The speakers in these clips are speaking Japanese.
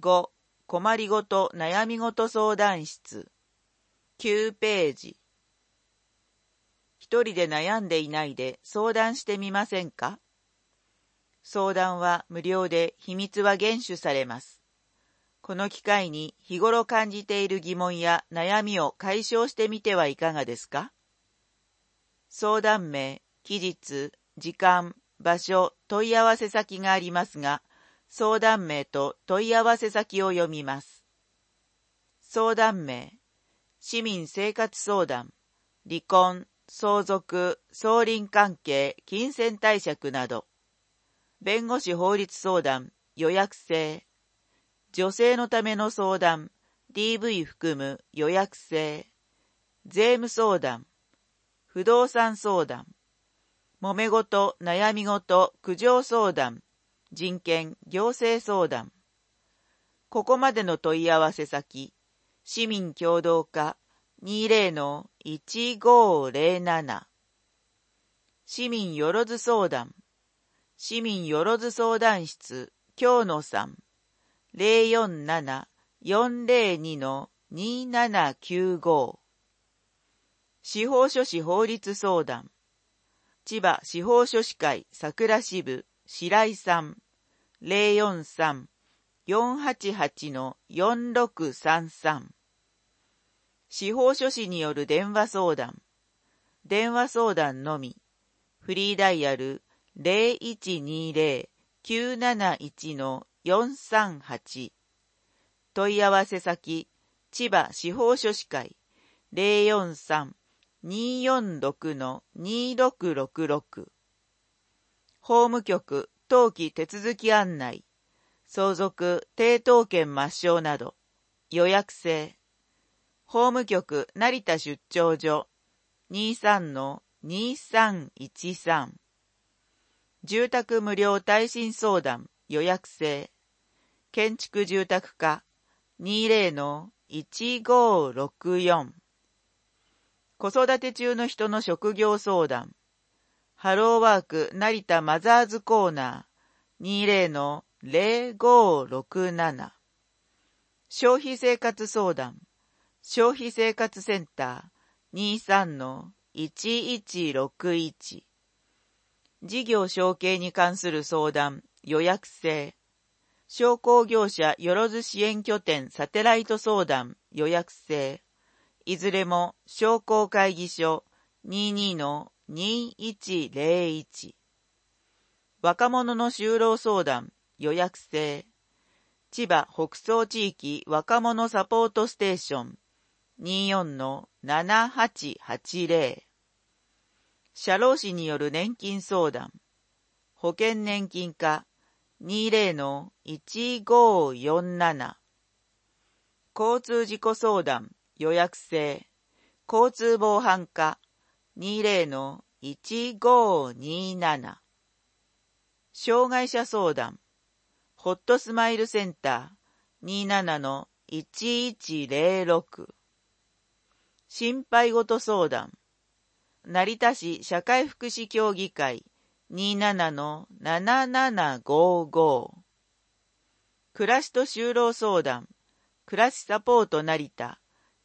5、困りごと悩みごと相談室。9ページ。一人で悩んでいないで相談してみませんか？相談は無料で秘密は厳守されます。この機会に日頃感じている疑問や悩みを解消してみてはいかがですか？相談名、期日、時間、場所、問い合わせ先がありますが、相談名と問い合わせ先を読みます。相談名、市民生活相談、離婚、相続、相隣関係、金銭貸借など。弁護士法律相談、予約制。女性のための相談、DV 含む予約制。税務相談、不動産相談。揉め事、悩み事、苦情相談、人権、行政相談。ここまでの問い合わせ先、市民協働課 20-1507。市民よろず相談、市民よろず相談室、京野さん、047-402-2795。司法書士法律相談、千葉司法書士会桜支部白井さん、043-488-4633。司法書士による電話相談、電話相談のみ、フリーダイヤル 0120-971-438。問い合わせ先、千葉司法書士会 043-246-2666。法務局登記手続き案内、相続抵当権抹消など、予約制。法務局成田出張所 23-2313。住宅無料耐震相談予約制。建築住宅課 20-1564。子育て中の人の職業相談。ハローワーク成田マザーズコーナー 20-0567。消費生活相談。消費生活センター 23-1161。事業承継に関する相談予約制。商工業者よろず支援拠点サテライト相談予約制。いずれも商工会議所 22-2101。若者の就労相談予約制。千葉北総地域若者サポートステーション 24-7880。社労士による年金相談。保険年金課 20-1547。交通事故相談予約制。交通防犯課 20-1527。障害者相談。ホットスマイルセンター 27-1106。心配事相談。成田市社会福祉協議会 27-7755。暮らしと就労相談。暮らしサポート成田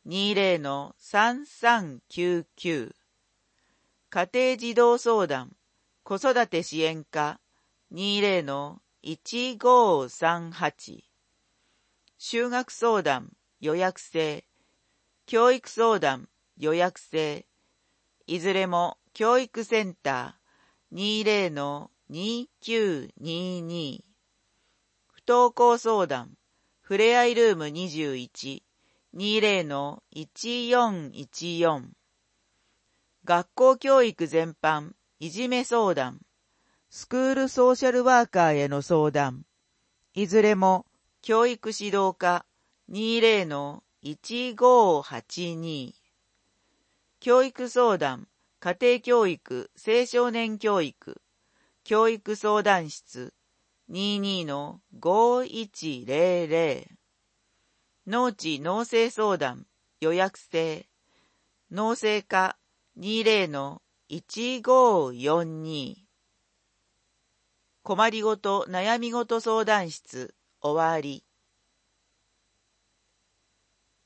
20-3399。家庭児童相談。子育て支援課 20-1538。就学相談予約制。教育相談予約制。いずれも教育センター 20-2922。不登校相談ふれあいルーム21 20-1414。学校教育全般いじめ相談。スクールソーシャルワーカーへの相談。いずれも教育指導課 20-1582。教育相談、家庭教育、青少年教育、教育相談室 22-5100。農地農政相談、予約制。農政課 20-1542。困りごと悩みごと相談室、終わり。